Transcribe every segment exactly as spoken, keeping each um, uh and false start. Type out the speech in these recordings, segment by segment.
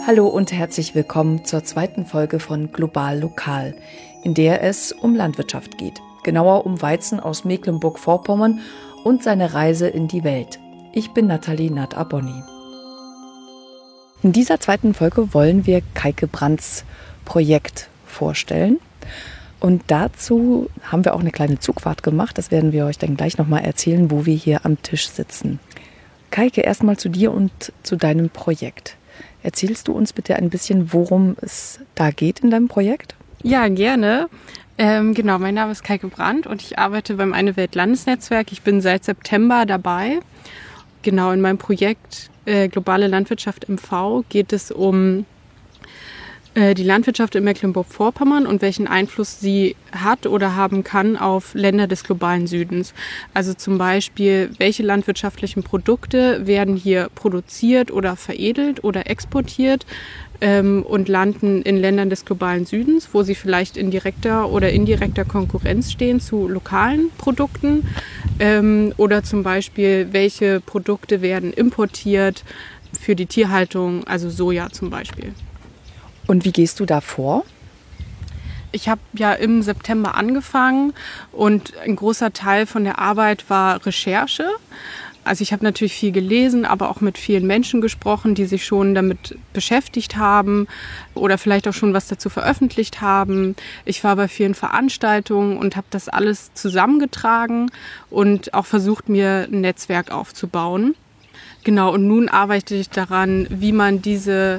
Hallo und herzlich willkommen zur zweiten Folge von Global Lokal, in der es um Landwirtschaft geht. Genauer um Weizen aus Mecklenburg-Vorpommern und seine Reise in die Welt. Ich bin Nathalie Natt-Abonny. In dieser zweiten Folge wollen wir Kaike Brandts Projekt vorstellen. Und dazu haben wir auch eine kleine Zugfahrt gemacht. Das werden wir euch dann gleich nochmal erzählen, wo wir hier am Tisch sitzen. Kaike, erstmal zu dir und zu deinem Projekt. Erzählst du uns bitte ein bisschen, worum es da geht in deinem Projekt? Ja, gerne. Ähm, genau, mein Name ist Kaike Brandt und ich arbeite beim Eine Welt Landesnetzwerk. Ich bin seit September dabei. Genau, in meinem Projekt äh, Globale Landwirtschaft M V geht es um äh, die Landwirtschaft in Mecklenburg-Vorpommern und welchen Einfluss sie hat oder haben kann auf Länder des globalen Südens. Also zum Beispiel, welche landwirtschaftlichen Produkte werden hier produziert oder veredelt oder exportiert ähm, und landen in Ländern des globalen Südens, wo sie vielleicht in direkter oder indirekter Konkurrenz stehen zu lokalen Produkten. Ähm, oder zum Beispiel, welche Produkte werden importiert für die Tierhaltung, also Soja zum Beispiel. Und wie gehst du da vor? Ich habe ja im September angefangen und ein großer Teil von der Arbeit war Recherche. Also ich habe natürlich viel gelesen, aber auch mit vielen Menschen gesprochen, die sich schon damit beschäftigt haben oder vielleicht auch schon was dazu veröffentlicht haben. Ich war bei vielen Veranstaltungen und habe das alles zusammengetragen und auch versucht, mir ein Netzwerk aufzubauen. Genau, und nun arbeite ich daran, wie man diese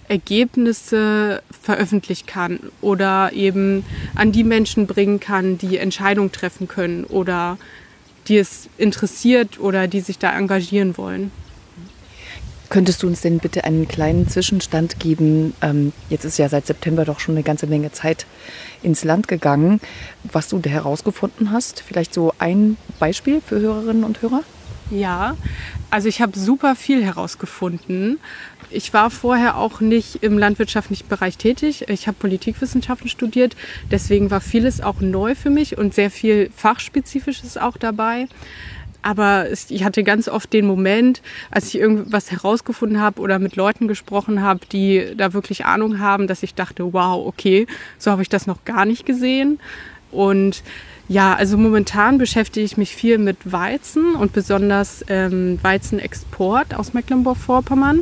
Ergebnisse veröffentlichen kann oder eben an die Menschen bringen kann, die Entscheidungen treffen können oder die es interessiert oder die sich da engagieren wollen. Könntest du uns denn bitte einen kleinen Zwischenstand geben? Ähm, jetzt ist ja seit September doch schon eine ganze Menge Zeit ins Land gegangen, was du da herausgefunden hast. Vielleicht so ein Beispiel für Hörerinnen und Hörer? Ja, also ich habe super viel herausgefunden. Ich war vorher auch nicht im landwirtschaftlichen Bereich tätig. Ich habe Politikwissenschaften studiert, deswegen war vieles auch neu für mich und sehr viel Fachspezifisches auch dabei. Aber ich hatte ganz oft den Moment, als ich irgendwas herausgefunden habe oder mit Leuten gesprochen habe, die da wirklich Ahnung haben, dass ich dachte, wow, okay, so habe ich das noch gar nicht gesehen. Und ja, also momentan beschäftige ich mich viel mit Weizen und besonders ähm, Weizenexport aus Mecklenburg-Vorpommern.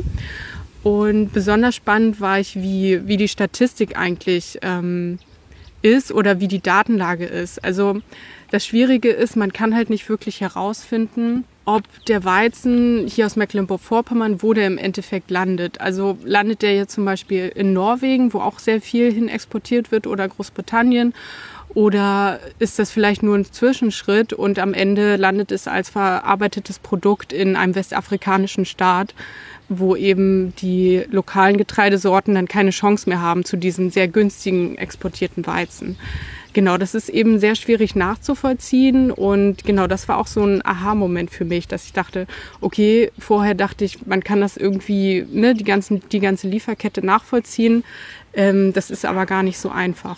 Und besonders spannend war ich, wie, wie die Statistik eigentlich ähm, ist oder wie die Datenlage ist. Also das Schwierige ist, man kann halt nicht wirklich herausfinden, ob der Weizen hier aus Mecklenburg-Vorpommern, wo der im Endeffekt landet. Also landet der jetzt zum Beispiel in Norwegen, wo auch sehr viel hin exportiert wird, oder Großbritannien. Oder ist das vielleicht nur ein Zwischenschritt und am Ende landet es als verarbeitetes Produkt in einem westafrikanischen Staat, wo eben die lokalen Getreidesorten dann keine Chance mehr haben zu diesem sehr günstigen exportierten Weizen. Genau, das ist eben sehr schwierig nachzuvollziehen und genau, das war auch so ein Aha-Moment für mich, dass ich dachte, okay, vorher dachte ich, man kann das irgendwie, ne, die ganzen, die ganze Lieferkette nachvollziehen, ähm, das ist aber gar nicht so einfach.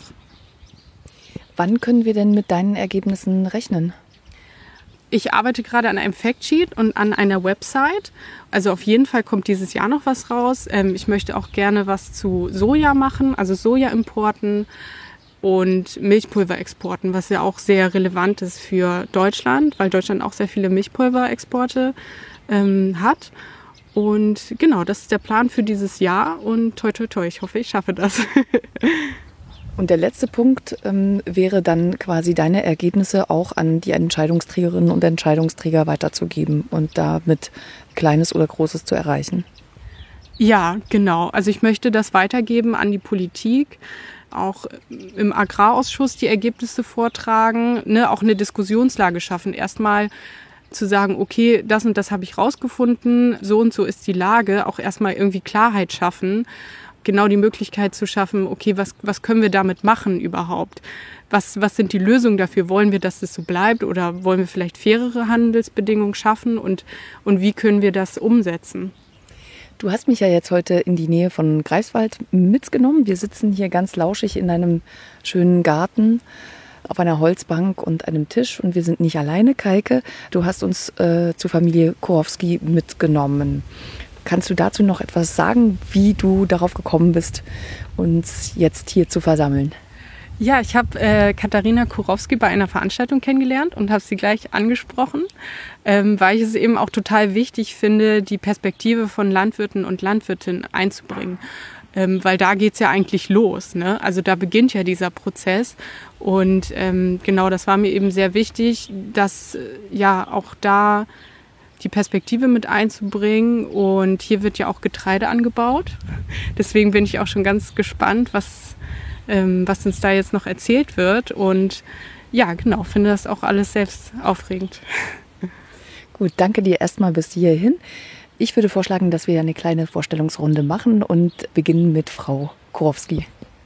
Wann können wir denn mit deinen Ergebnissen rechnen? Ich arbeite gerade an einem Factsheet und an einer Website. Also auf jeden Fall kommt dieses Jahr noch was raus. Ähm, ich möchte auch gerne was zu Soja machen, also Sojaimporten und Milchpulverexporten, was ja auch sehr relevant ist für Deutschland, weil Deutschland auch sehr viele Milchpulverexporte ähm, hat. Und genau, das ist der Plan für dieses Jahr und toi toi toi, ich hoffe, ich schaffe das. Und der letzte Punkt ähm, wäre dann quasi deine Ergebnisse auch an die Entscheidungsträgerinnen und Entscheidungsträger weiterzugeben und damit Kleines oder Großes zu erreichen. Ja, genau. Also ich möchte das weitergeben an die Politik, auch im Agrarausschuss die Ergebnisse vortragen, ne, auch eine Diskussionslage schaffen. Erstmal zu sagen, okay, das und das habe ich rausgefunden, so und so ist die Lage, auch erstmal irgendwie Klarheit schaffen. Genau die Möglichkeit zu schaffen, okay, was, was können wir damit machen überhaupt? Was, was sind die Lösungen dafür? Wollen wir, dass es so bleibt oder wollen wir vielleicht fairere Handelsbedingungen schaffen und, und wie können wir das umsetzen? Du hast mich ja jetzt heute in die Nähe von Greifswald mitgenommen. Wir sitzen hier ganz lauschig in einem schönen Garten auf einer Holzbank und einem Tisch und wir sind nicht alleine, Kaike. Du hast uns äh, zur Familie Kurowski mitgenommen. Kannst du dazu noch etwas sagen, wie du darauf gekommen bist, uns jetzt hier zu versammeln? Ja, ich habe äh, Katharina Kurowski bei einer Veranstaltung kennengelernt und habe sie gleich angesprochen, ähm, weil ich es eben auch total wichtig finde, die Perspektive von Landwirten und Landwirtinnen einzubringen. Ähm, weil da geht's ja eigentlich los, ne? Also da beginnt ja dieser Prozess. Und ähm, genau, das war mir eben sehr wichtig, dass äh, ja auch da die Perspektive mit einzubringen. Und hier wird ja auch Getreide angebaut. Deswegen bin ich auch schon ganz gespannt, was was uns da jetzt noch erzählt wird. Und ja, genau, finde das auch alles selbst aufregend. Gut, danke dir erstmal bis hierhin. Ich würde vorschlagen, dass wir eine kleine Vorstellungsrunde machen und beginnen mit Frau Kurowski.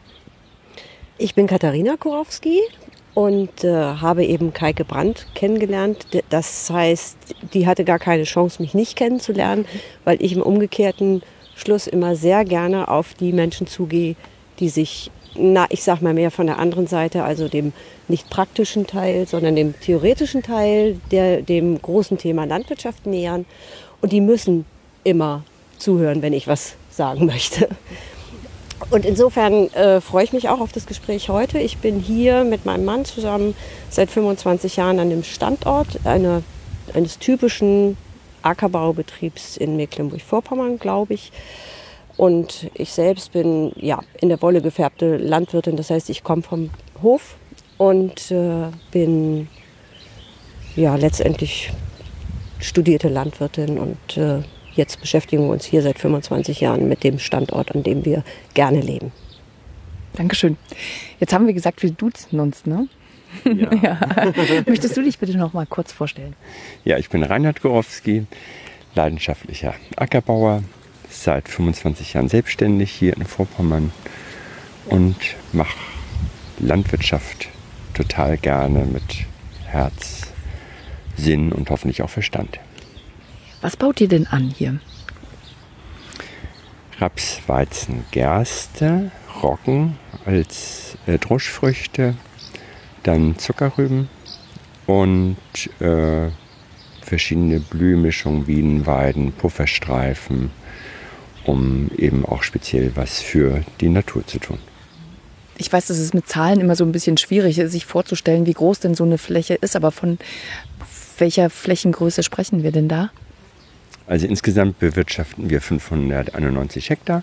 Ich bin Katharina Kurowski und äh, habe eben Kaike Brandt kennengelernt. Das heißt, die hatte gar keine Chance, mich nicht kennenzulernen, weil ich im umgekehrten Schluss immer sehr gerne auf die Menschen zugehe, die sich Na, ich sag mal mehr von der anderen Seite, also dem nicht praktischen Teil, sondern dem theoretischen Teil, der dem großen Thema Landwirtschaft nähern. Und die müssen immer zuhören, wenn ich was sagen möchte. Und insofern äh, freue ich mich auch auf das Gespräch heute. Ich bin hier mit meinem Mann zusammen seit fünfundzwanzig Jahren an dem Standort eine, eines typischen Ackerbaubetriebs in Mecklenburg-Vorpommern, glaube ich. Und ich selbst bin ja, in der Wolle gefärbte Landwirtin, das heißt, ich komme vom Hof und äh, bin ja, letztendlich studierte Landwirtin. Und äh, jetzt beschäftigen wir uns hier seit fünfundzwanzig Jahren mit dem Standort, an dem wir gerne leben. Dankeschön. Jetzt haben wir gesagt, wir duzen uns, ne? Ja. Ja. Möchtest du dich bitte noch mal kurz vorstellen? Ja, ich bin Reinhard Kurowski, leidenschaftlicher Ackerbauer. Seit fünfundzwanzig Jahren selbstständig hier in Vorpommern und mache Landwirtschaft total gerne mit Herz, Sinn und hoffentlich auch Verstand. Was baut ihr denn an hier? Raps, Weizen, Gerste, Roggen als äh, Druschfrüchte, dann Zuckerrüben und äh, verschiedene Blühmischungen, Bienenweiden, Pufferstreifen, um eben auch speziell was für die Natur zu tun. Ich weiß, dass es mit Zahlen immer so ein bisschen schwierig ist, sich vorzustellen, wie groß denn so eine Fläche ist. Aber von welcher Flächengröße sprechen wir denn da? Also insgesamt bewirtschaften wir fünfhunderteinundneunzig Hektar.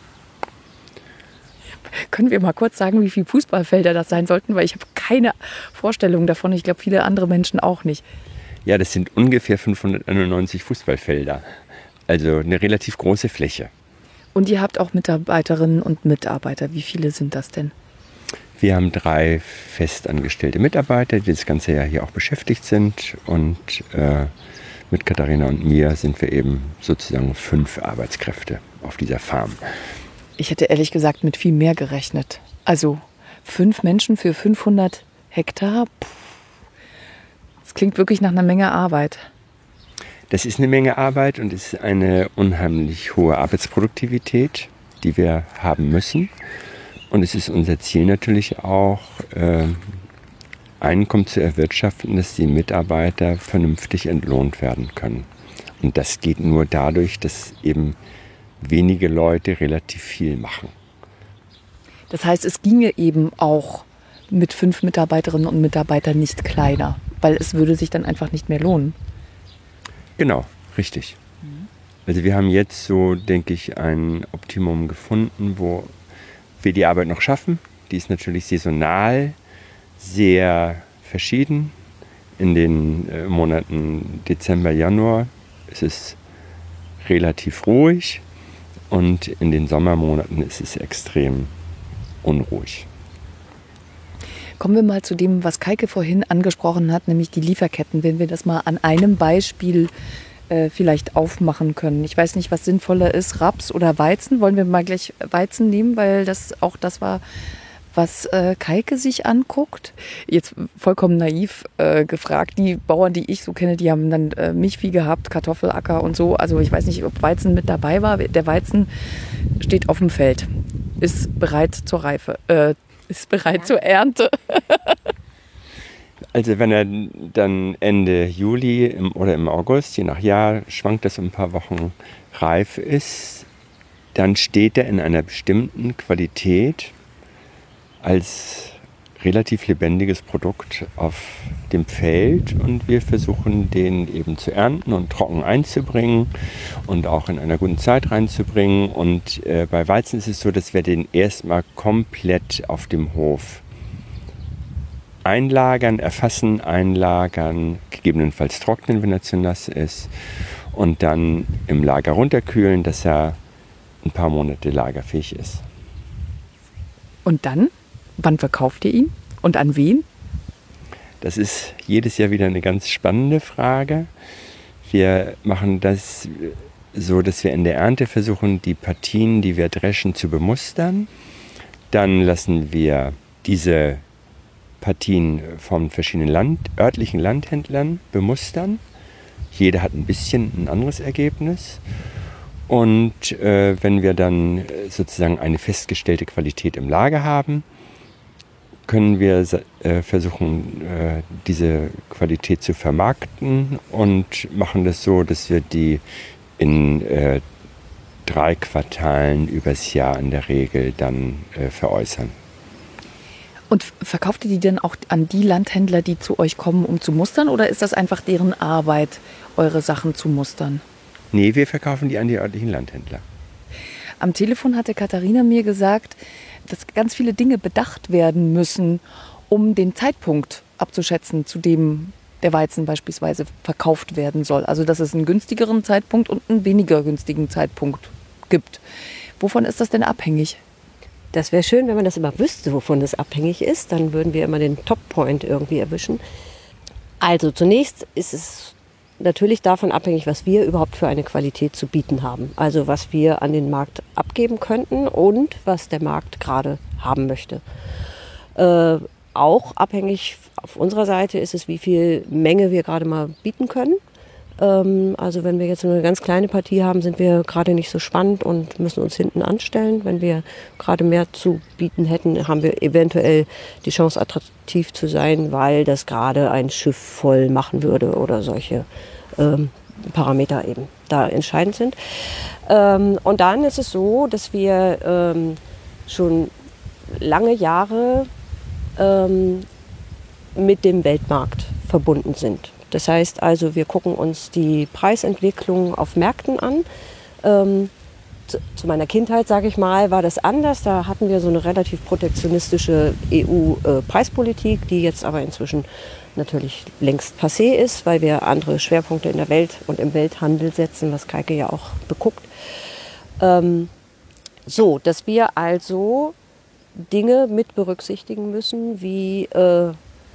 Können wir mal kurz sagen, wie viele Fußballfelder das sein sollten? Weil ich habe keine Vorstellung davon. Ich glaube, viele andere Menschen auch nicht. Ja, das sind ungefähr fünfhunderteinundneunzig Fußballfelder. Also eine relativ große Fläche. Und ihr habt auch Mitarbeiterinnen und Mitarbeiter. Wie viele sind das denn? Wir haben drei festangestellte Mitarbeiter, die das ganze Jahr hier auch beschäftigt sind. Und äh, mit Katharina und mir sind wir eben sozusagen fünf Arbeitskräfte auf dieser Farm. Ich hätte ehrlich gesagt mit viel mehr gerechnet. Also fünf Menschen für fünfhundert Hektar. Puh. Das klingt wirklich nach einer Menge Arbeit. Das ist eine Menge Arbeit und es ist eine unheimlich hohe Arbeitsproduktivität, die wir haben müssen. Und es ist unser Ziel natürlich auch, äh, Einkommen zu erwirtschaften, dass die Mitarbeiter vernünftig entlohnt werden können. Und das geht nur dadurch, dass eben wenige Leute relativ viel machen. Das heißt, es ginge eben auch mit fünf Mitarbeiterinnen und Mitarbeitern nicht kleiner, weil es würde sich dann einfach nicht mehr lohnen. Genau, richtig. Also wir haben jetzt so, denke ich, ein Optimum gefunden, wo wir die Arbeit noch schaffen. Die ist natürlich saisonal sehr verschieden. In den äh, Monaten Dezember, Januar ist es relativ ruhig und in den Sommermonaten ist es extrem unruhig. Kommen wir mal zu dem, was Kaike vorhin angesprochen hat, nämlich die Lieferketten, wenn wir das mal an einem Beispiel äh, vielleicht aufmachen können. Ich weiß nicht, was sinnvoller ist, Raps oder Weizen. Wollen wir mal gleich Weizen nehmen, weil das auch das war, was äh, Kaike sich anguckt. Jetzt vollkommen naiv äh, gefragt. Die Bauern, die ich so kenne, die haben dann äh, Milchvieh gehabt, Kartoffelacker und so. Also ich weiß nicht, ob Weizen mit dabei war. Der Weizen steht auf dem Feld, ist bereit zur Reife, äh, ist bereit zur Ernte. Also wenn er dann Ende Juli im, oder im August, je nach Jahr, schwankt das um ein paar Wochen, reif ist, dann steht er in einer bestimmten Qualität als relativ lebendiges Produkt auf dem Feld und wir versuchen den eben zu ernten und trocken einzubringen und auch in einer guten Zeit reinzubringen. Und äh, bei Weizen ist es so, dass wir den erstmal komplett auf dem Hof einlagern, erfassen, einlagern, gegebenenfalls trocknen, wenn er zu nass ist und dann im Lager runterkühlen, dass er ein paar Monate lagerfähig ist. Und dann? Wann verkauft ihr ihn und an wen? Das ist jedes Jahr wieder eine ganz spannende Frage. Wir machen das so, dass wir in der Ernte versuchen, die Partien, die wir dreschen, zu bemustern. Dann lassen wir diese Partien von verschiedenen Land, örtlichen Landhändlern bemustern. Jeder hat ein bisschen ein anderes Ergebnis. Und äh, wenn wir dann sozusagen eine festgestellte Qualität im Lager haben, können wir äh, versuchen, äh, diese Qualität zu vermarkten und machen das so, dass wir die in äh, drei Quartalen übers Jahr in der Regel dann äh, veräußern. Und verkauft ihr die denn auch an die Landhändler, die zu euch kommen, um zu mustern? Oder ist das einfach deren Arbeit, eure Sachen zu mustern? Nee, wir verkaufen die an die örtlichen Landhändler. Am Telefon hatte Katharina mir gesagt, dass ganz viele Dinge bedacht werden müssen, um den Zeitpunkt abzuschätzen, zu dem der Weizen beispielsweise verkauft werden soll. Also dass es einen günstigeren Zeitpunkt und einen weniger günstigen Zeitpunkt gibt. Wovon ist das denn abhängig? Das wäre schön, wenn man das immer wüsste, wovon das abhängig ist. Dann würden wir immer den Top-Point irgendwie erwischen. Also zunächst ist es natürlich davon abhängig, was wir überhaupt für eine Qualität zu bieten haben. Also was wir an den Markt abgeben könnten und was der Markt gerade haben möchte. Äh, auch abhängig auf unserer Seite ist es, wie viel Menge wir gerade mal bieten können. Ähm, also wenn wir jetzt nur eine ganz kleine Partie haben, sind wir gerade nicht so spannend und müssen uns hinten anstellen. Wenn wir gerade mehr zu bieten hätten, haben wir eventuell die Chance, attraktiv zu sein, weil das gerade ein Schiff voll machen würde oder solche ähm, Parameter eben da entscheidend sind. Ähm, und dann ist es so, dass wir ähm, schon lange Jahre ähm, mit dem Weltmarkt verbunden sind. Das heißt also, wir gucken uns die Preisentwicklung auf Märkten an. Ähm, zu, zu meiner Kindheit, sage ich mal, war das anders. Da hatten wir so eine relativ protektionistische E U-Preispolitik, die jetzt aber inzwischen natürlich längst passé ist, weil wir andere Schwerpunkte in der Welt und im Welthandel setzen, was Kaike ja auch beguckt. Ähm, so, dass wir also Dinge mit berücksichtigen müssen, wie äh,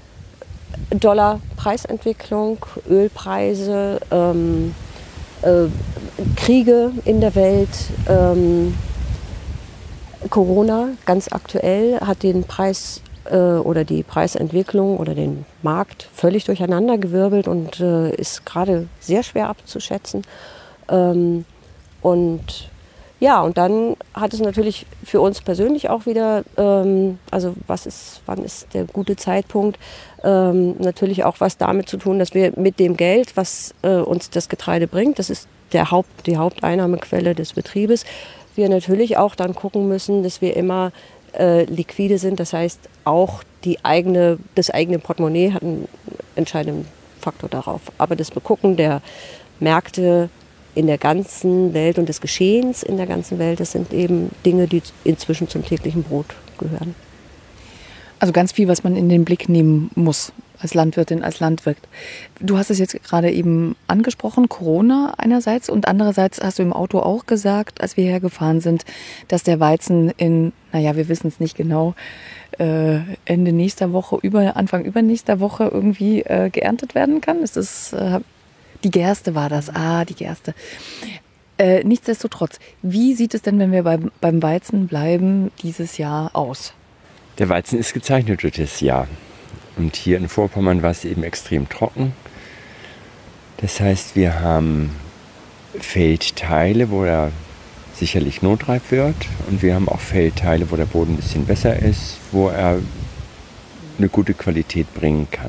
Dollar-Preisentwicklung, Ölpreise, ähm, äh, Kriege in der Welt. Ähm, Corona, ganz aktuell, hat den Preis äh, oder die Preisentwicklung oder den Markt völlig durcheinandergewirbelt und äh, ist gerade sehr schwer abzuschätzen. Ähm, und ja, und dann hat es natürlich für uns persönlich auch wieder, ähm, also was ist, wann ist der gute Zeitpunkt, ähm, natürlich auch was damit zu tun, dass wir mit dem Geld, was äh, uns das Getreide bringt, das ist der Haupt, die Haupteinnahmequelle des Betriebes, wir natürlich auch dann gucken müssen, dass wir immer äh, liquide sind. Das heißt, auch die eigene, das eigene Portemonnaie hat einen entscheidenden Faktor darauf. Aber das Begucken der Märkte in der ganzen Welt und des Geschehens in der ganzen Welt, das sind eben Dinge, die inzwischen zum täglichen Brot gehören. Also ganz viel, was man in den Blick nehmen muss als Landwirtin, als Landwirt. Du hast es jetzt gerade eben angesprochen, Corona einerseits und andererseits hast du im Auto auch gesagt, als wir hergefahren sind, dass der Weizen in, naja, wir wissen es nicht genau, äh, Ende nächster Woche, über, Anfang übernächster Woche irgendwie äh, geerntet werden kann. Ist das, äh, die Gerste war das, ah, die Gerste. Äh, nichtsdestotrotz, wie sieht es denn, wenn wir beim, beim Weizen bleiben, dieses Jahr aus? Der Weizen ist gezeichnet für das Jahr. Und hier in Vorpommern war es eben extrem trocken. Das heißt, wir haben Feldteile, wo er sicherlich notreif wird. Und wir haben auch Feldteile, wo der Boden ein bisschen besser ist, wo er eine gute Qualität bringen kann.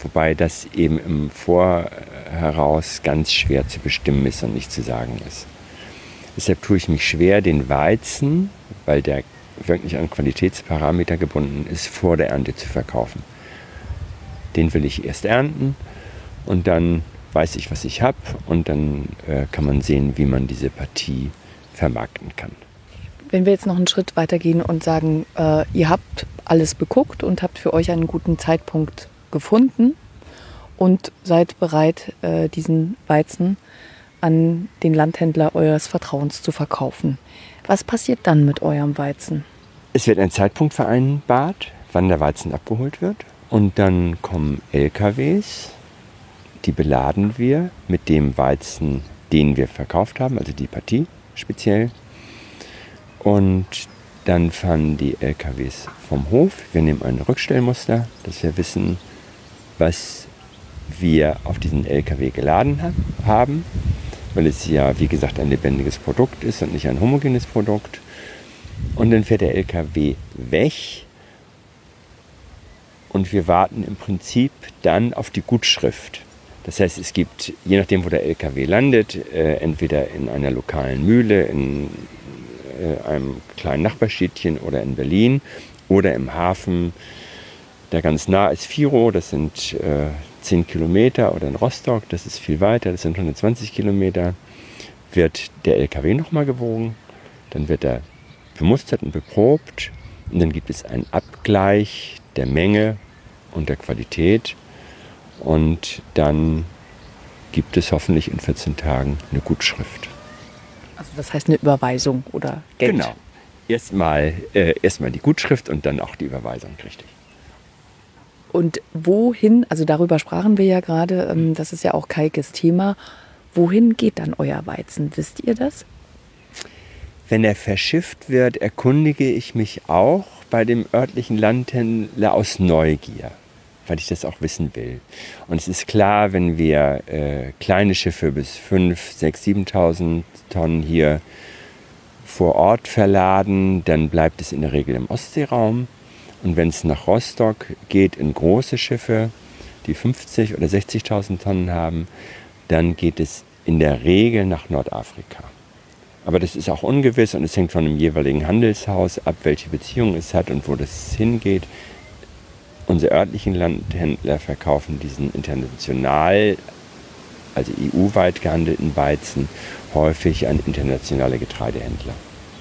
Wobei das eben im Vorheraus ganz schwer zu bestimmen ist und nicht zu sagen ist. Deshalb tue ich mich schwer, den Weizen, weil der wirklich an Qualitätsparameter gebunden ist, vor der Ernte zu verkaufen. Den will ich erst ernten und dann weiß ich, was ich habe und dann äh, kann man sehen, wie man diese Partie vermarkten kann. Wenn wir jetzt noch einen Schritt weitergehen und sagen, äh, ihr habt alles beguckt und habt für euch einen guten Zeitpunkt gefunden und seid bereit, äh, diesen Weizen an den Landhändler eures Vertrauens zu verkaufen. Was passiert dann mit eurem Weizen? Es wird ein Zeitpunkt vereinbart, wann der Weizen abgeholt wird. Und dann kommen L K Ws, die beladen wir mit dem Weizen, den wir verkauft haben, also die Partie speziell. Und dann fahren die L K Ws vom Hof. Wir nehmen ein Rückstellmuster, dass wir wissen, was wir auf diesen L K W geladen haben, weil es ja, wie gesagt, ein lebendiges Produkt ist und nicht ein homogenes Produkt. Und dann fährt der L K W weg und wir warten im Prinzip dann auf die Gutschrift. Das heißt, es gibt, je nachdem, wo der L K W landet, äh, entweder in einer lokalen Mühle, in äh, einem kleinen Nachbarstädtchen oder in Berlin oder im Hafen, der ganz nah ist, Viro, das sind äh, zehn Kilometer, oder in Rostock, das ist viel weiter, das sind hundertzwanzig Kilometer, wird der L K W nochmal gewogen, dann wird er bemustert und beprobt und dann gibt es einen Abgleich der Menge und der Qualität und dann gibt es hoffentlich in vierzehn Tagen eine Gutschrift. Also das heißt eine Überweisung oder Geld? Genau. Erstmal äh, erstmal die Gutschrift und dann auch die Überweisung, richtig. Und wohin, also darüber sprachen wir ja gerade, ähm, das ist ja auch Kaikes Thema, wohin geht dann euer Weizen? Wisst ihr das? Wenn er verschifft wird, erkundige ich mich auch bei dem örtlichen Landhändler aus Neugier, weil ich das auch wissen will. Und es ist klar, wenn wir äh, kleine Schiffe bis fünftausend, sechstausend, siebentausend Tonnen hier vor Ort verladen, dann bleibt es in der Regel im Ostseeraum. Und wenn es nach Rostock geht, in große Schiffe, die fünfzig oder sechzigtausend Tonnen haben, dann geht es in der Regel nach Nordafrika. Aber das ist auch ungewiss und es hängt von dem jeweiligen Handelshaus ab, welche Beziehung es hat und wo das hingeht. Unsere örtlichen Landhändler verkaufen diesen international, also E U-weit gehandelten Weizen, häufig an internationale Getreidehändler.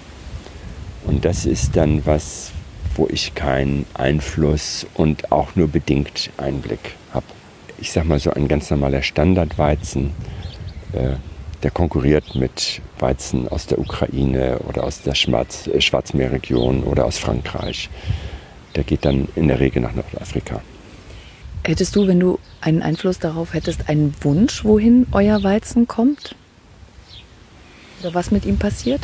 Und das ist dann was, wo ich keinen Einfluss und auch nur bedingt Einblick habe. Ich sag mal so, ein ganz normaler Standardweizen, äh, der konkurriert mit Weizen aus der Ukraine oder aus der Schwarz, äh, Schwarzmeerregion oder aus Frankreich. Der geht dann in der Regel nach Nordafrika. Hättest du, wenn du einen Einfluss darauf hättest, einen Wunsch, wohin euer Weizen kommt? Oder was mit ihm passiert?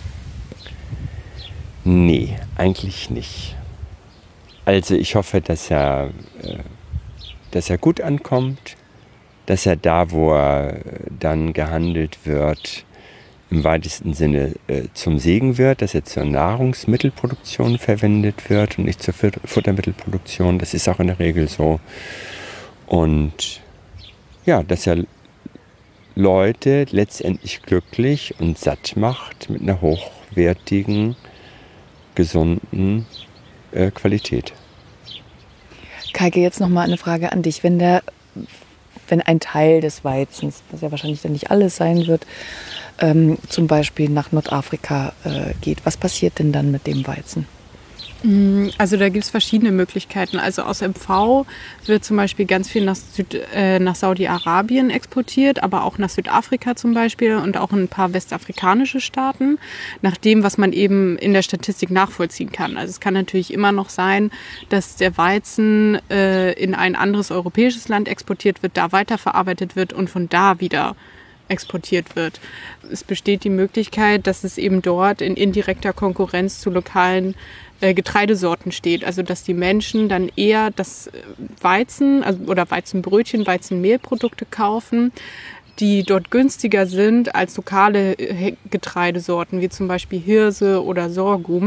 Nee, eigentlich nicht. Also ich hoffe, dass er, äh, dass er gut ankommt, dass er da, wo er dann gehandelt wird, im weitesten Sinne äh, zum Segen wird, dass er zur Nahrungsmittelproduktion verwendet wird und nicht zur Futtermittelproduktion. Das ist auch in der Regel so. Und ja, dass er Leute letztendlich glücklich und satt macht mit einer hochwertigen, gesunden äh, Qualität. Kaike, jetzt noch mal eine Frage an dich. Wenn der, wenn ein Teil des Weizens, was ja wahrscheinlich dann nicht alles sein wird, ähm, zum Beispiel nach Nordafrika äh, geht, was passiert denn dann mit dem Weizen? Also da gibt es verschiedene Möglichkeiten. Also aus M V wird zum Beispiel ganz viel nach, Süd, äh, nach Saudi-Arabien exportiert, aber auch nach Südafrika zum Beispiel und auch in ein paar westafrikanische Staaten, nach dem, was man eben in der Statistik nachvollziehen kann. Also es kann natürlich immer noch sein, dass der Weizen äh, in ein anderes europäisches Land exportiert wird, da weiterverarbeitet wird und von da wieder exportiert wird. Es besteht die Möglichkeit, dass es eben dort in indirekter Konkurrenz zu lokalen äh, Getreidesorten steht. Also dass die Menschen dann eher das Weizen also, oder Weizenbrötchen, Weizenmehlprodukte kaufen, die dort günstiger sind als lokale Getreidesorten, wie zum Beispiel Hirse oder Sorghum.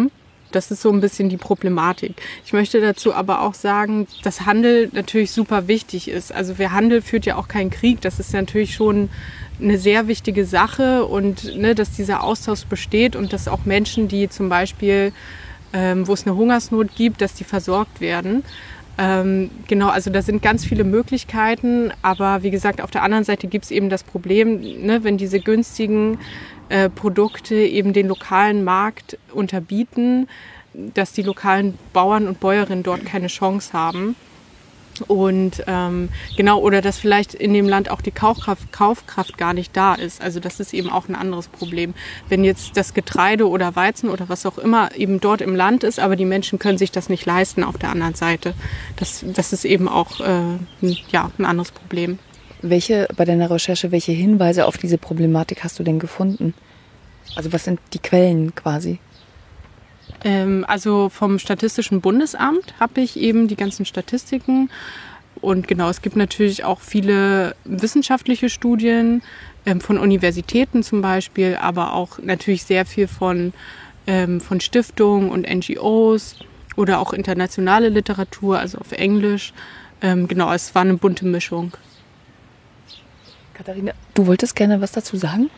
Das ist so ein bisschen die Problematik. Ich möchte dazu aber auch sagen, dass Handel natürlich super wichtig ist. Also wer Handel führt ja auch keinen Krieg. Das ist natürlich schon eine sehr wichtige Sache und ne, dass dieser Austausch besteht und dass auch Menschen, die zum Beispiel, ähm, wo es eine Hungersnot gibt, dass die versorgt werden. Ähm, genau, also da sind ganz viele Möglichkeiten. Aber wie gesagt, auf der anderen Seite gibt es eben das Problem, ne, wenn diese günstigen Äh, Produkte eben den lokalen Markt unterbieten, dass die lokalen Bauern und Bäuerinnen dort keine Chance haben. Und ähm, genau, oder dass vielleicht in dem Land auch die Kaufkraft, Kaufkraft gar nicht da ist. Also das ist eben auch ein anderes Problem. Wenn jetzt das Getreide oder Weizen oder was auch immer eben dort im Land ist, aber die Menschen können sich das nicht leisten auf der anderen Seite. Das, das ist eben auch äh, ein, ja, ein anderes Problem. Welche, bei deiner Recherche, welche Hinweise auf diese Problematik hast du denn gefunden? Also was sind die Quellen quasi? Ähm, also vom Statistischen Bundesamt habe ich eben die ganzen Statistiken. Und genau, es gibt natürlich auch viele wissenschaftliche Studien ähm, von Universitäten zum Beispiel, aber auch natürlich sehr viel von, ähm, von Stiftungen und N G Os oder auch internationale Literatur, also auf Englisch. Ähm, genau, es war eine bunte Mischung. Katharina, du wolltest gerne was dazu sagen?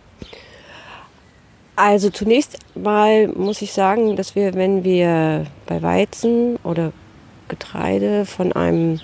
Also zunächst mal muss ich sagen, dass wir, wenn wir bei Weizen oder Getreide von einem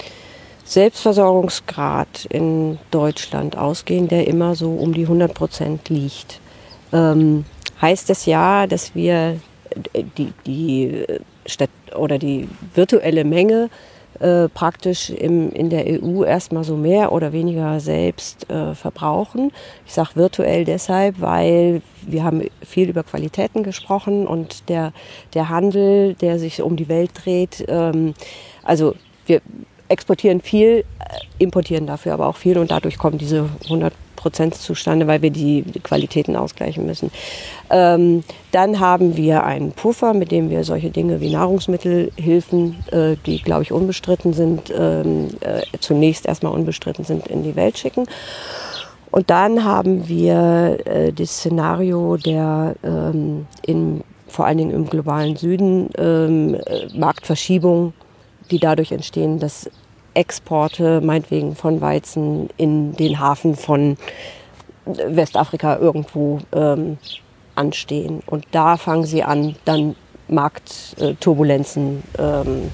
Selbstversorgungsgrad in Deutschland ausgehen, der immer so um die hundert Prozent liegt, ähm, heißt das ja, dass wir die, die, Stadt oder die virtuelle Menge Äh, praktisch im, in der E U erstmal so mehr oder weniger selbst äh, verbrauchen. Ich sage virtuell deshalb, weil wir haben viel über Qualitäten gesprochen und der, der Handel, der sich um die Welt dreht, ähm, also wir exportieren viel, importieren dafür aber auch viel und dadurch kommen diese hundert Prozent zustande, weil wir die, die Qualitäten ausgleichen müssen. Ähm, dann haben wir einen Puffer, mit dem wir solche Dinge wie Nahrungsmittelhilfen, äh, die, glaube ich, unbestritten sind, ähm, äh, zunächst erstmal unbestritten sind, in die Welt schicken. Und dann haben wir äh, das Szenario der ähm, in, vor allen Dingen im globalen Süden ähm, äh, Marktverschiebung, die dadurch entstehen, dass Exporte, meinetwegen von Weizen, in den Hafen von Westafrika irgendwo ähm, anstehen. Und da fangen sie an, dann Marktturbulenzen ähm,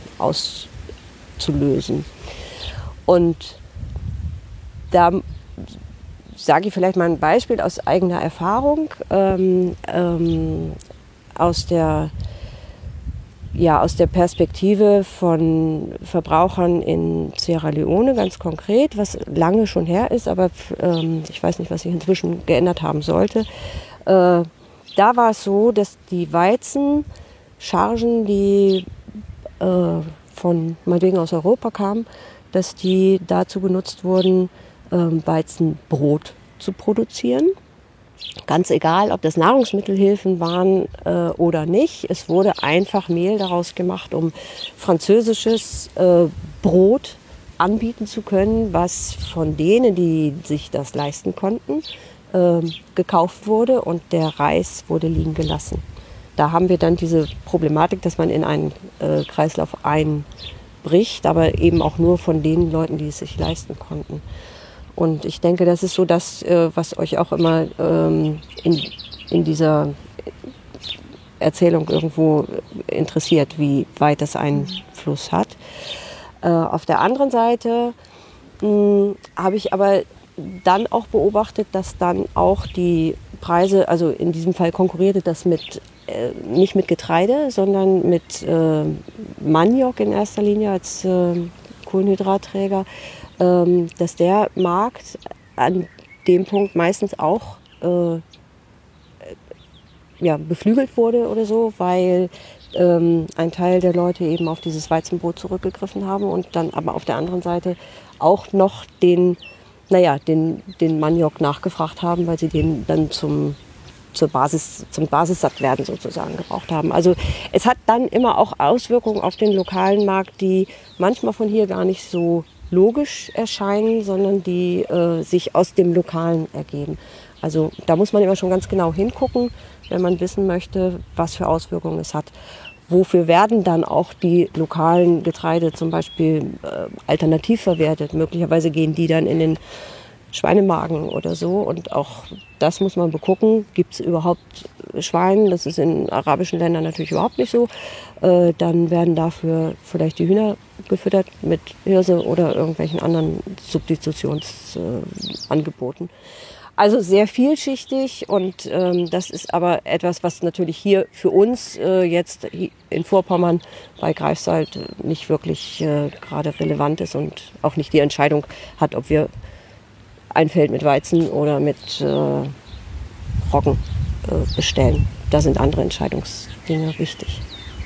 auszulösen. Und da sage ich vielleicht mal ein Beispiel aus eigener Erfahrung, ähm, ähm, aus der Ja, aus der Perspektive von Verbrauchern in Sierra Leone ganz konkret, was lange schon her ist, aber ähm, ich weiß nicht, was sich inzwischen geändert haben sollte. Äh, da war es so, dass die Weizenchargen, die äh, von meinetwegen aus Europa kamen, dass die dazu genutzt wurden, äh, Weizenbrot zu produzieren. Ganz egal, ob das Nahrungsmittelhilfen waren äh, oder nicht. Es wurde einfach Mehl daraus gemacht, um französisches äh, Brot anbieten zu können, was von denen, die sich das leisten konnten, äh, gekauft wurde und der Reis wurde liegen gelassen. Da haben wir dann diese Problematik, dass man in einen äh, Kreislauf einbricht, aber eben auch nur von den Leuten, die es sich leisten konnten. Und ich denke, das ist so das, was euch auch immer ähm, in, in dieser Erzählung irgendwo interessiert, wie weit das Einfluss hat. Äh, auf der anderen Seite habe ich aber dann auch beobachtet, dass dann auch die Preise, also in diesem Fall konkurrierte das mit, äh, nicht mit Getreide, sondern mit äh, Maniok in erster Linie als äh, Kohlenhydratträger, dass der Markt an dem Punkt meistens auch äh, ja, beflügelt wurde oder so, weil ähm, ein Teil der Leute eben auf dieses Weizenbrot zurückgegriffen haben und dann aber auf der anderen Seite auch noch den, naja, den, den Maniok nachgefragt haben, weil sie den dann zum, zur Basis, zum Basissattwerden sozusagen gebraucht haben. Also es hat dann immer auch Auswirkungen auf den lokalen Markt, die manchmal von hier gar nicht so logisch erscheinen, sondern die äh, sich aus dem Lokalen ergeben. Also da muss man immer schon ganz genau hingucken, wenn man wissen möchte, was für Auswirkungen es hat. Wofür werden dann auch die lokalen Getreide zum Beispiel äh, alternativ verwertet? Möglicherweise gehen die dann in den Schweinemagen oder so. Und auch das muss man begucken. Gibt es überhaupt Schwein? Das ist in arabischen Ländern natürlich überhaupt nicht so. Äh, dann werden dafür vielleicht die Hühner gefüttert mit Hirse oder irgendwelchen anderen Substitutionsangeboten. Äh, Also sehr vielschichtig und ähm, das ist aber etwas, was natürlich hier für uns äh, jetzt in Vorpommern bei Greifswald nicht wirklich äh, gerade relevant ist und auch nicht die Entscheidung hat, ob wir ein Feld mit Weizen oder mit äh, Roggen äh, bestellen. Da sind andere Entscheidungsdinge wichtig.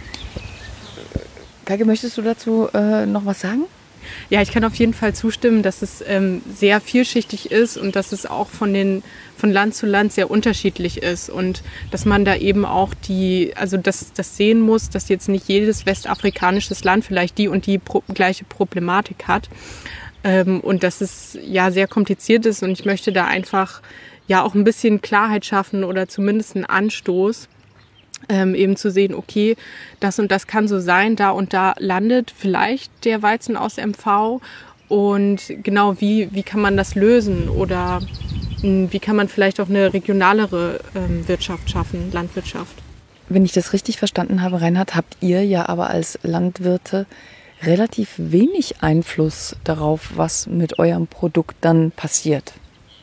Kaike, möchtest du dazu äh, noch was sagen? Ja, ich kann auf jeden Fall zustimmen, dass es ähm, sehr vielschichtig ist und dass es auch von, den, von Land zu Land sehr unterschiedlich ist und dass man da eben auch die, also das, das sehen muss, dass jetzt nicht jedes westafrikanisches Land vielleicht die und die pro, gleiche Problematik hat ähm, und dass es ja sehr kompliziert ist und ich möchte da einfach ja auch ein bisschen Klarheit schaffen oder zumindest einen Anstoß. Ähm, eben zu sehen, okay, das und das kann so sein, da und da landet vielleicht der Weizen aus M V und genau wie, wie kann man das lösen oder mh, wie kann man vielleicht auch eine regionalere ähm, Wirtschaft schaffen, Landwirtschaft. Wenn ich das richtig verstanden habe, Reinhard, habt ihr ja aber als Landwirte relativ wenig Einfluss darauf, was mit eurem Produkt dann passiert.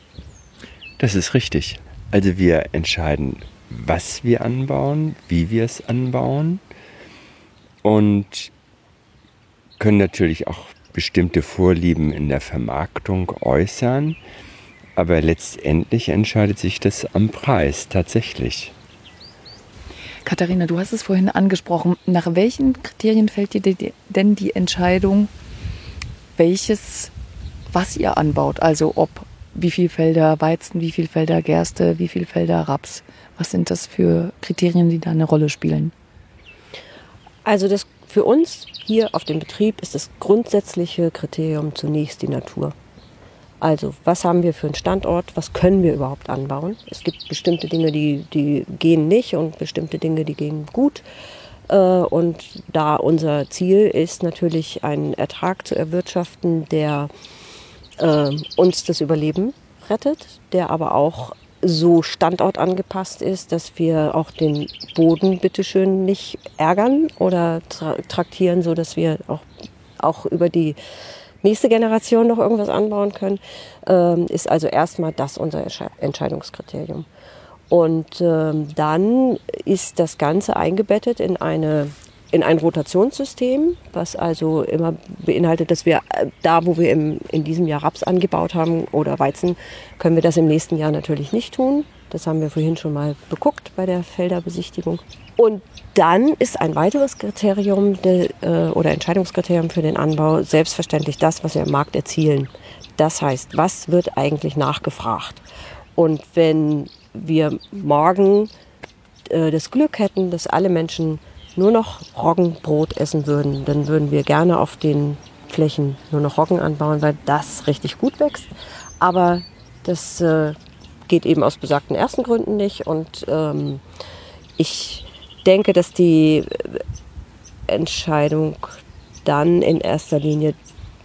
Das ist richtig. Also wir entscheiden, was wir anbauen, wie wir es anbauen und können natürlich auch bestimmte Vorlieben in der Vermarktung äußern, aber letztendlich entscheidet sich das am Preis tatsächlich. Katharina, du hast es vorhin angesprochen. Nach welchen Kriterien fällt dir denn die Entscheidung, welches, was ihr anbaut? Also ob wie viel Felder Weizen, wie viel Felder Gerste, wie viel Felder Raps? Was sind das für Kriterien, die da eine Rolle spielen? Also das für uns hier auf dem Betrieb ist das grundsätzliche Kriterium zunächst die Natur. Also was haben wir für einen Standort, was können wir überhaupt anbauen? Es gibt bestimmte Dinge, die, die gehen nicht und bestimmte Dinge, die gehen gut. Und da unser Ziel ist natürlich einen Ertrag zu erwirtschaften, der äh, uns das Überleben rettet, der aber auch so standortangepasst ist, dass wir auch den Boden bitteschön nicht ärgern oder tra- traktieren, so dass wir auch, auch über die nächste Generation noch irgendwas anbauen können, ähm, ist also erstmal das unser Entscheidungskriterium. Und ähm, dann ist das Ganze eingebettet in eine in ein Rotationssystem, was also immer beinhaltet, dass wir da, wo wir im, in diesem Jahr Raps angebaut haben oder Weizen, können wir das im nächsten Jahr natürlich nicht tun. Das haben wir vorhin schon mal beguckt bei der Felderbesichtigung. Und dann ist ein weiteres Kriterium de, äh, oder Entscheidungskriterium für den Anbau selbstverständlich das, was wir am Markt erzielen. Das heißt, was wird eigentlich nachgefragt? Und wenn wir morgen äh, das Glück hätten, dass alle Menschen nur noch Roggenbrot essen würden, dann würden wir gerne auf den Flächen nur noch Roggen anbauen, weil das richtig gut wächst. Aber das äh, geht eben aus besagten ersten Gründen nicht. Und ähm, ich denke, dass die Entscheidung dann in erster Linie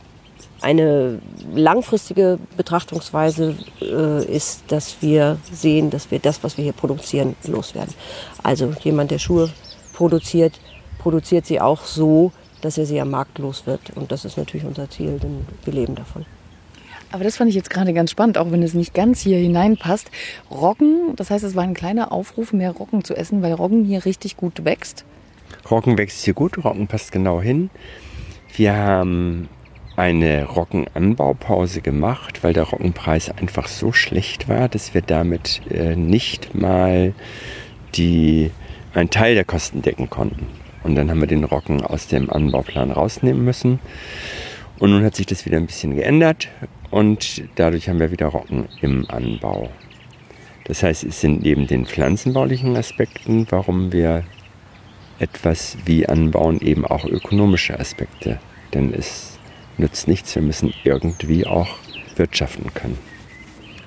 eine langfristige Betrachtungsweise äh, ist, dass wir sehen, dass wir das, was wir hier produzieren, loswerden. Also jemand, der Schuhe produziert, produziert sie auch so, dass er sie am Markt los wird. Und das ist natürlich unser Ziel, denn wir leben davon. Aber das fand ich jetzt gerade ganz spannend, auch wenn es nicht ganz hier hineinpasst. Roggen, das heißt, es war ein kleiner Aufruf, mehr Roggen zu essen, weil Roggen hier richtig gut wächst. Roggen wächst hier gut, Roggen passt genau hin. Wir haben eine Roggenanbaupause gemacht, weil der Roggenpreis einfach so schlecht war, dass wir damit äh, nicht mal die einen Teil der Kosten decken konnten. Und dann haben wir den Roggen aus dem Anbauplan rausnehmen müssen. Und nun hat sich das wieder ein bisschen geändert und dadurch haben wir wieder Roggen im Anbau. Das heißt, es sind neben den pflanzenbaulichen Aspekten, warum wir etwas wie anbauen, eben auch ökonomische Aspekte. Denn es nützt nichts, wir müssen irgendwie auch wirtschaften können.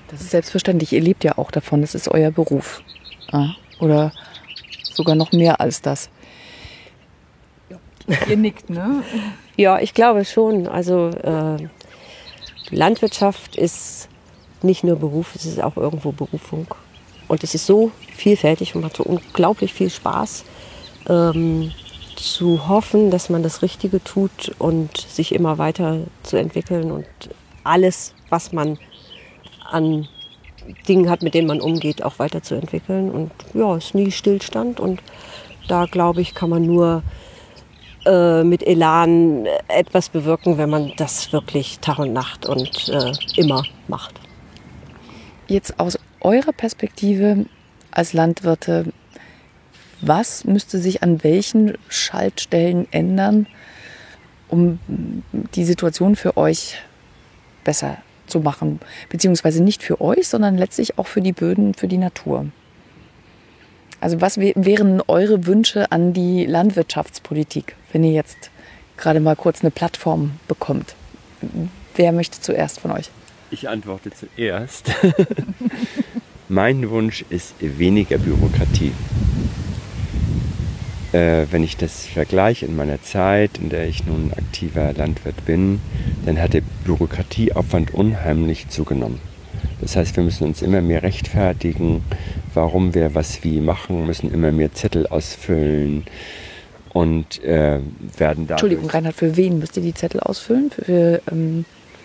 Das ist selbstverständlich. Ihr lebt ja auch davon. Das ist euer Beruf. Ja, oder sogar noch mehr als das. Ja. Ihr nickt, ne? Ja, ich glaube schon. Also äh, Landwirtschaft ist nicht nur Beruf, es ist auch irgendwo Berufung. Und es ist so vielfältig und macht so unglaublich viel Spaß, ähm, zu hoffen, dass man das Richtige tut und sich immer weiter zu entwickeln und alles, was man an Dingen hat, mit denen man umgeht, auch weiterzuentwickeln. Und ja, es ist nie Stillstand. Und da, glaube ich, kann man nur äh, mit Elan etwas bewirken, wenn man das wirklich Tag und Nacht und äh, immer macht. Jetzt aus eurer Perspektive als Landwirte, was müsste sich an welchen Schaltstellen ändern, um die Situation für euch besser zu machen? Beziehungsweise nicht für euch, sondern letztlich auch für die Böden, für die Natur. Also was wären eure Wünsche an die Landwirtschaftspolitik, wenn ihr jetzt gerade mal kurz eine Plattform bekommt? Wer möchte zuerst von euch? Ich antworte zuerst. Mein Wunsch ist weniger Bürokratie. Äh, wenn ich das vergleiche in meiner Zeit, in der ich nun aktiver Landwirt bin, dann hat der Bürokratieaufwand unheimlich zugenommen. Das heißt, wir müssen uns immer mehr rechtfertigen, warum wir was wie machen, müssen immer mehr Zettel ausfüllen und äh, werden da. Entschuldigung, Reinhard, für wen müsst ihr die Zettel ausfüllen? Für, für, ähm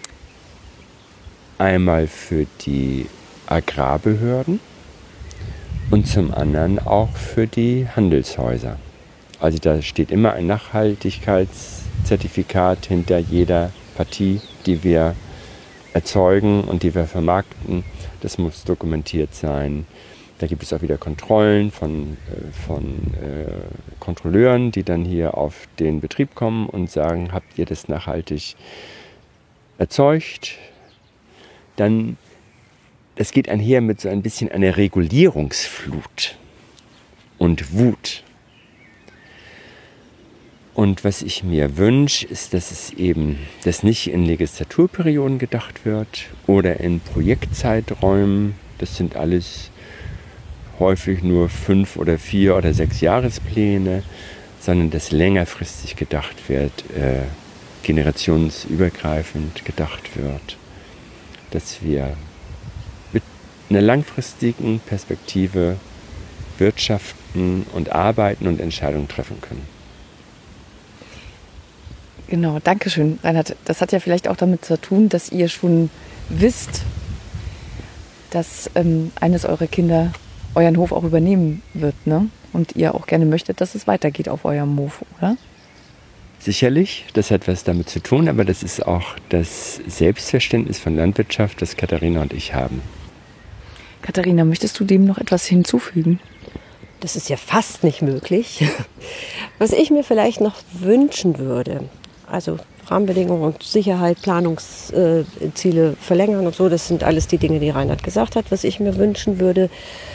Einmal für die Agrarbehörden und zum anderen auch für die Handelshäuser. Also da steht immer ein Nachhaltigkeitszertifikat hinter jeder Partie, die wir erzeugen und die wir vermarkten. Das muss dokumentiert sein. Da gibt es auch wieder Kontrollen von, von äh, Kontrolleuren, die dann hier auf den Betrieb kommen und sagen, habt ihr das nachhaltig erzeugt? Dann, das geht einher mit so ein bisschen einer Regulierungsflut und Wut. Und was ich mir wünsche, ist, dass es eben, dass nicht in Legislaturperioden gedacht wird oder in Projektzeiträumen. Das sind alles häufig nur fünf oder vier oder sechs Jahrespläne, sondern dass längerfristig gedacht wird, äh, generationsübergreifend gedacht wird. Dass wir mit einer langfristigen Perspektive wirtschaften und arbeiten und Entscheidungen treffen können. Genau, danke schön, Reinhard. Das hat ja vielleicht auch damit zu tun, dass ihr schon wisst, dass ähm, eines eurer Kinder euren Hof auch übernehmen wird, ne? Und ihr auch gerne möchtet, dass es weitergeht auf eurem Hof, oder? Sicherlich, das hat was damit zu tun, aber das ist auch das Selbstverständnis von Landwirtschaft, das Katharina und ich haben. Katharina, möchtest du dem noch etwas hinzufügen? Das ist ja fast nicht möglich. Was ich mir vielleicht noch wünschen würde, also Rahmenbedingungen und Sicherheit, Planungsziele verlängern und so, das sind alles die Dinge, die Reinhard gesagt hat. Was ich mir wünschen würde,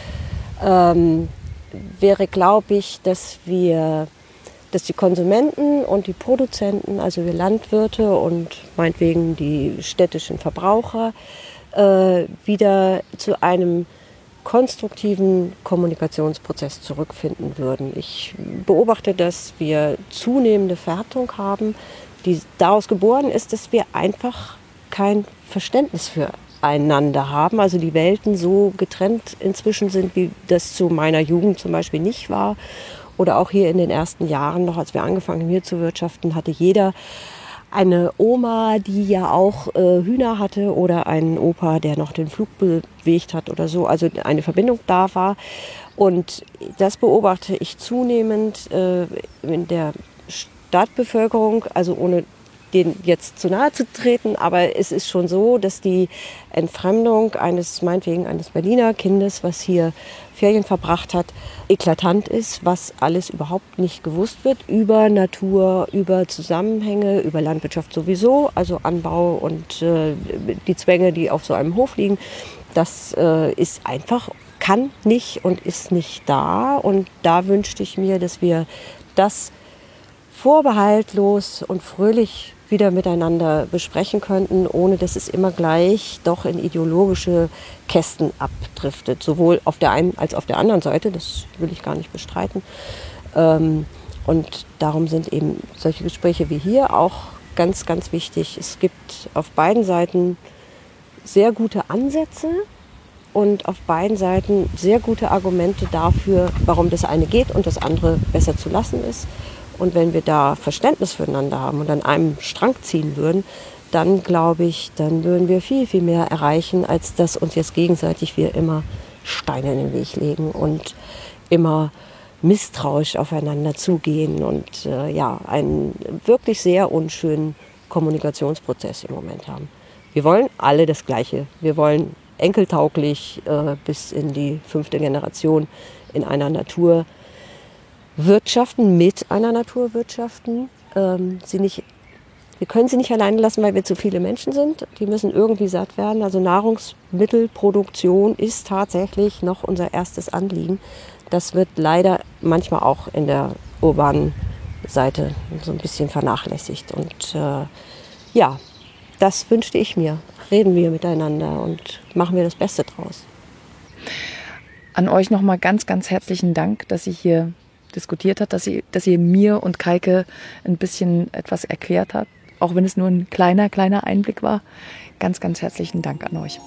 ähm, wäre, glaube ich, dass wir dass die Konsumenten und die Produzenten, also wir Landwirte und meinetwegen die städtischen Verbraucher, äh, wieder zu einem konstruktiven Kommunikationsprozess zurückfinden würden. Ich beobachte, dass wir zunehmende Verhärtung haben, die daraus geboren ist, dass wir einfach kein Verständnis füreinander haben. Also die Welten so getrennt inzwischen sind, wie das zu meiner Jugend zum Beispiel nicht war. Oder auch hier in den ersten Jahren, noch als wir angefangen haben hier zu wirtschaften, hatte jeder eine Oma, die ja auch äh, Hühner hatte oder einen Opa, der noch den Flug bewegt hat oder so. Also eine Verbindung da war. Und das beobachte ich zunehmend äh, in der Stadtbevölkerung, also ohne denen jetzt zu nahe zu treten, aber es ist schon so, dass die Entfremdung eines, meinetwegen eines Berliner Kindes, was hier Ferien verbracht hat, eklatant ist, was alles überhaupt nicht gewusst wird über Natur, über Zusammenhänge, über Landwirtschaft sowieso, also Anbau und äh, die Zwänge, die auf so einem Hof liegen. Das äh, ist einfach, kann nicht und ist nicht da. Und da wünschte ich mir, dass wir das vorbehaltlos und fröhlich wieder miteinander besprechen könnten, ohne dass es immer gleich doch in ideologische Kästen abdriftet. Sowohl auf der einen als auf der anderen Seite, das will ich gar nicht bestreiten. Und darum sind eben solche Gespräche wie hier auch ganz, ganz wichtig. Es gibt auf beiden Seiten sehr gute Ansätze und auf beiden Seiten sehr gute Argumente dafür, warum das eine geht und das andere besser zu lassen ist. Und wenn wir da Verständnis füreinander haben und an einem Strang ziehen würden, dann glaube ich, dann würden wir viel, viel mehr erreichen, als dass uns jetzt gegenseitig wir immer Steine in den Weg legen und immer misstrauisch aufeinander zugehen und äh, ja, einen wirklich sehr unschönen Kommunikationsprozess im Moment haben. Wir wollen alle das Gleiche. Wir wollen enkeltauglich äh, bis in die fünfte Generation in einer Natur wirtschaften, mit einer Natur wirtschaften. Ähm, sie nicht, wir können sie nicht alleine lassen, weil wir zu viele Menschen sind. Die müssen irgendwie satt werden. Also Nahrungsmittelproduktion ist tatsächlich noch unser erstes Anliegen. Das wird leider manchmal auch in der urbanen Seite so ein bisschen vernachlässigt. Und äh, ja, das wünschte ich mir. Reden wir miteinander und machen wir das Beste draus. An euch nochmal ganz, ganz herzlichen Dank, dass ihr hier diskutiert habt, dass ihr, dass ihr mir und Kaike ein bisschen etwas erklärt habt, auch wenn es nur ein kleiner, kleiner Einblick war. Ganz, ganz herzlichen Dank an euch.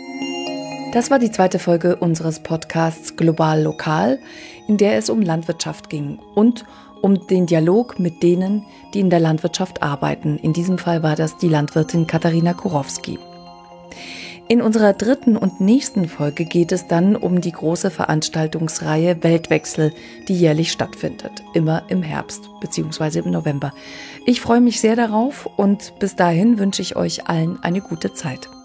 Das war die zweite Folge unseres Podcasts Global Lokal, in der es um Landwirtschaft ging und um den Dialog mit denen, die in der Landwirtschaft arbeiten. In diesem Fall war das die Landwirtin Katharina Kurowski. In unserer dritten und nächsten Folge geht es dann um die große Veranstaltungsreihe Weltwechsel, die jährlich stattfindet, immer im Herbst bzw. im November. Ich freue mich sehr darauf und bis dahin wünsche ich euch allen eine gute Zeit.